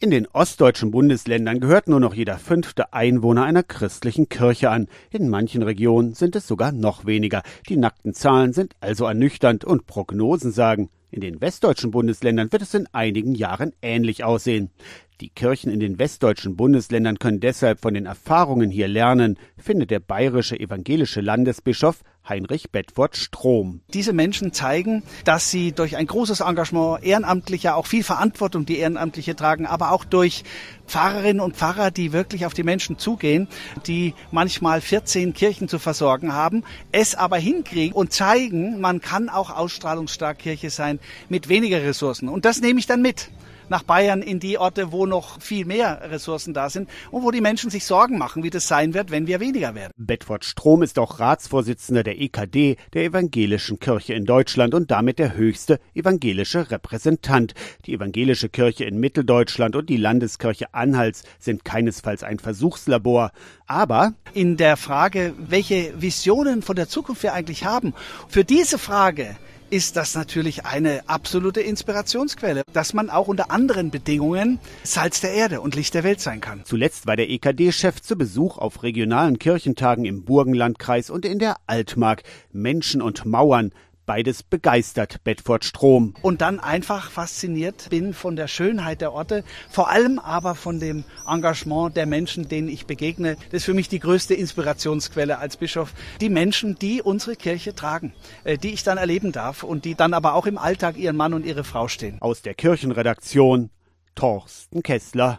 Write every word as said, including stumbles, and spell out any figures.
In den ostdeutschen Bundesländern gehört nur noch jeder fünfte Einwohner einer christlichen Kirche an. In manchen Regionen sind es sogar noch weniger. Die nackten Zahlen sind also ernüchternd und Prognosen sagen, in den westdeutschen Bundesländern wird es in einigen Jahren ähnlich aussehen. Die Kirchen in den westdeutschen Bundesländern können deshalb von den Erfahrungen hier lernen, findet der bayerische evangelische Landesbischof Heinrich Bedford-Strom. Diese Menschen zeigen, dass sie durch ein großes Engagement Ehrenamtlicher, auch viel Verantwortung, die Ehrenamtliche tragen, aber auch durch Pfarrerinnen und Pfarrer, die wirklich auf die Menschen zugehen, die manchmal vierzehn Kirchen zu versorgen haben, es aber hinkriegen und zeigen, man kann auch ausstrahlungsstark Kirche sein mit weniger Ressourcen. Und das nehme ich dann mit nach Bayern in die Orte, wo noch viel mehr Ressourcen da sind und wo die Menschen sich Sorgen machen, wie das sein wird, wenn wir weniger werden. Bedford-Strom ist auch Ratsvorsitzender der E K D, der Evangelischen Kirche in Deutschland und damit der höchste evangelische Repräsentant. Die Evangelische Kirche in Mitteldeutschland und die Landeskirche Anhalts sind keinesfalls ein Versuchslabor. Aber in der Frage, welche Visionen von der Zukunft wir eigentlich haben, für diese Frage ist das natürlich eine absolute Inspirationsquelle, dass man auch unter anderen Bedingungen Salz der Erde und Licht der Welt sein kann. Zuletzt war der E K D-Chef zu Besuch auf regionalen Kirchentagen im Burgenlandkreis und in der Altmark. Menschen und Mauern, beides begeistert Bedford-Strom. Und dann einfach fasziniert bin von der Schönheit der Orte, vor allem aber von dem Engagement der Menschen, denen ich begegne. Das ist für mich die größte Inspirationsquelle als Bischof. Die Menschen, die unsere Kirche tragen, die ich dann erleben darf und die dann aber auch im Alltag ihren Mann und ihre Frau stehen. Aus der Kirchenredaktion Thorsten Kessler.